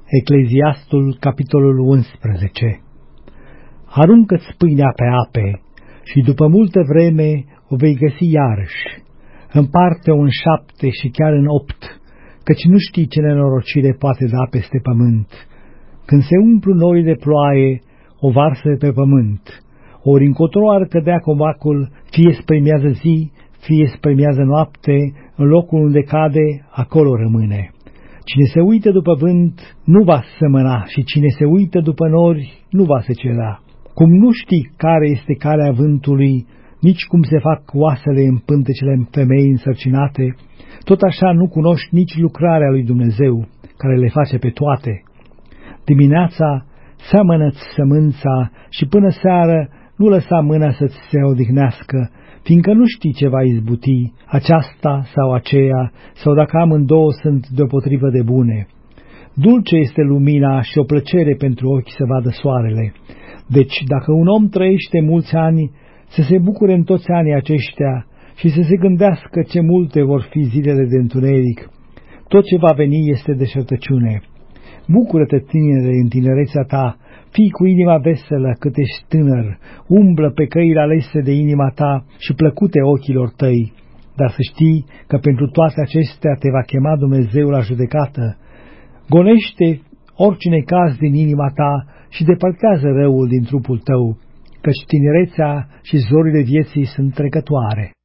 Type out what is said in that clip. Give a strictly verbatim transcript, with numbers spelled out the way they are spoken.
Ecleziastul, capitolul unsprezece. Aruncă-ți pâinea pe ape și după multă vreme o vei găsi iarăși. Împarte-o în șapte și chiar în opt, căci nu știi ce nenorocire poate da peste pământ. Când se umplu norii de ploaie, o varsă pe pământ. Ori încotro ar cădea comacul, fie spremiază zi, fie spremiază noapte, în locul unde cade, acolo rămâne. Cine se uită după vânt nu va sămăna și cine se uită după nori nu va secera. Cum nu știi care este calea vântului, nici cum se fac oasele în pântecele femei însărcinate, tot așa nu cunoști nici lucrarea lui Dumnezeu, care le face pe toate. Dimineața seamănă-ți sămânța și până seară nu lăsa mâna să-ți se odihnească, fiindcă nu știi ce va izbuti, aceasta sau aceea, sau dacă amândouă sunt deopotrivă de bune. Dulce este lumina și o plăcere pentru ochi să vadă soarele. Deci, dacă un om trăiește mulți ani, să se bucure în toți anii aceștia și să se gândească ce multe vor fi zilele de întuneric. Tot ce va veni este deșertăciune. Bucură-te, tinere, în tinerețea ta, fii cu inima veselă cât ești tânăr, umblă pe căile alese de inima ta și plăcute ochilor tăi, dar să știi că pentru toate acestea te va chema Dumnezeu la judecată. Gonește oricine caz din inima ta și depărtează răul din trupul tău, căci tinerețea și zorile vieții sunt trecătoare.